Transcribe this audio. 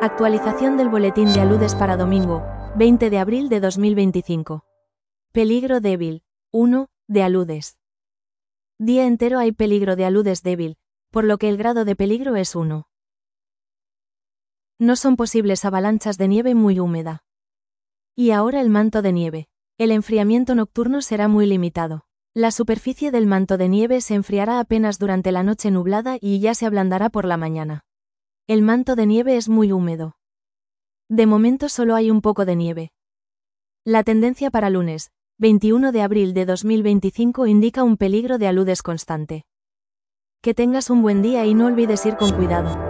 Actualización del boletín de aludes para domingo, 20 de abril de 2025. Peligro débil. 1, de aludes. Día entero hay peligro de aludes débil, por lo que el grado de peligro es 1. No son posibles avalanchas de nieve muy húmeda. Y ahora el manto de nieve. El enfriamiento nocturno será muy limitado. La superficie del manto de nieve se enfriará apenas durante la noche nublada y ya se ablandará por la mañana. El manto de nieve es muy húmedo. De momento solo hay un poco de nieve. La tendencia para lunes, 21 de abril de 2025 indica un peligro de aludes constante. Que tengas un buen día y no olvides ir con cuidado.